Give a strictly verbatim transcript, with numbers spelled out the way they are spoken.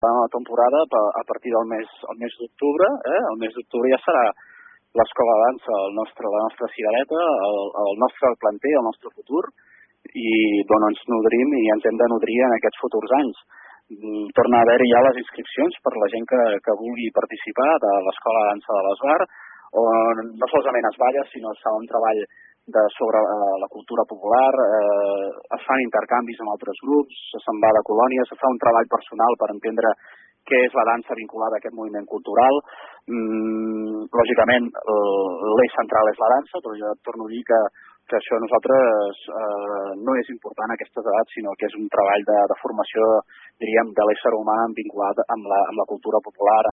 la temporada a partir del mes, el mes d'octubre. Eh? El mes d'octubre ja serà l'escola de dansa, el nostre, la nostra cirereta, el, el nostre planter, el nostre futur, i d'on ens nodrim i ens hem de nodrir en aquests futurs anys. Torna a haver-hi ja les inscripcions per la gent que, que vulgui participar de l'Escola de Dansa de l'Esbar, on no solament es balla, sinó es fa un treball de, sobre eh, la cultura popular, eh, es fan intercanvis amb altres grups, se'n va de colònies, es fa un treball personal per entendre què és la dansa vinculada a aquest moviment cultural. Mm, lògicament, l'eix central és la dansa, però jo torno a dir que, que això a nosaltres eh, no és important a aquestes edats, sinó que és un treball de, de formació, diríem, de l'ésser humà vinculat amb la, amb la cultura popular,